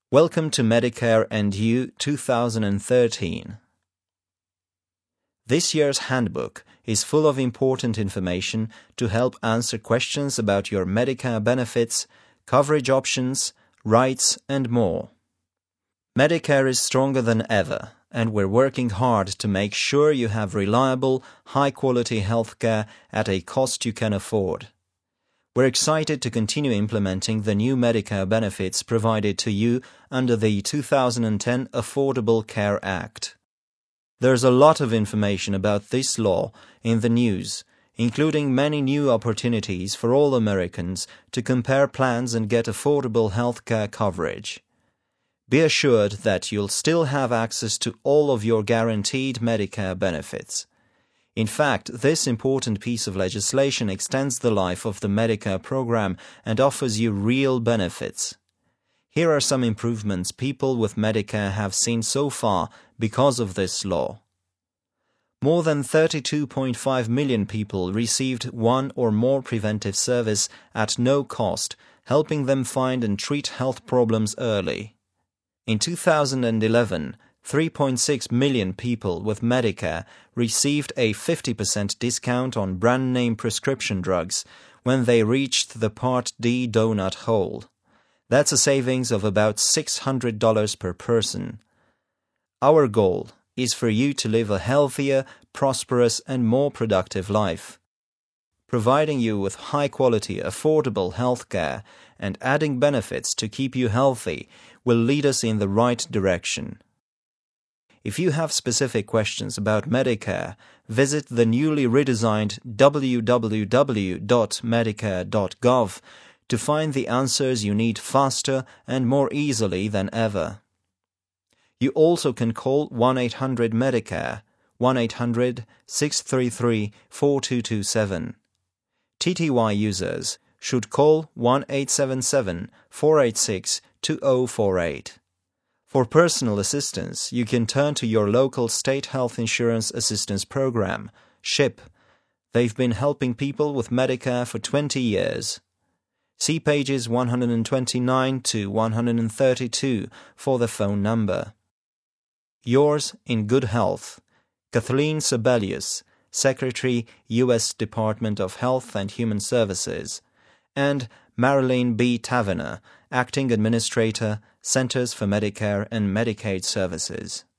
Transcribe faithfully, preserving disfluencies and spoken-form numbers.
Welcome to Medicare and You two thousand thirteen. This year's handbook is full of important information to help answer questions about your Medicare benefits, coverage options, rights, and more. Medicare is stronger than ever, and we're working hard to make sure you have reliable, high-quality healthcare at a cost you can afford. We're excited to continue implementing the new Medicare benefits provided to you under the two thousand ten Affordable Care Act. There's a lot of information about this law in the news, including many new opportunities for all Americans to compare plans and get affordable healthcare coverage. Be assured that you'll still have access to all of your guaranteed Medicare benefits. In fact, this important piece of legislation extends the life of the Medicare program and offers you real benefits. Here are some improvements people with Medicare have seen so far because of this law. More than thirty-two point five million people received one or more preventive service at no cost, helping them find and treat health problems early. In two thousand eleven, three point six million people with Medicare received a fifty percent discount on brand-name prescription drugs when they reached the Part D donut hole. That's a savings of about six hundred dollars per person. Our goal is for you to live a healthier, prosperous, and more productive life. Providing you with high-quality, affordable health care and adding benefits to keep you healthy will lead us in the right direction. If you have specific questions about Medicare, visit the newly redesigned w w w dot medicare dot gov to find the answers you need faster and more easily than ever. You also can call one eight hundred Medicare, one eight hundred, six three three, four two two seven. T T Y users should call one eight seven seven, four eight six, two zero four eight. For personal assistance, you can turn to your local state health insurance assistance program, SHIP. They've been helping people with Medicare for twenty years. See pages one twenty-nine to one thirty-two for the phone number. Yours in good health, Kathleen Sebelius, Secretary, U S Department of Health and Human Services, and Marilyn B. Taverner, Acting Administrator, Centers for Medicare and Medicaid Services.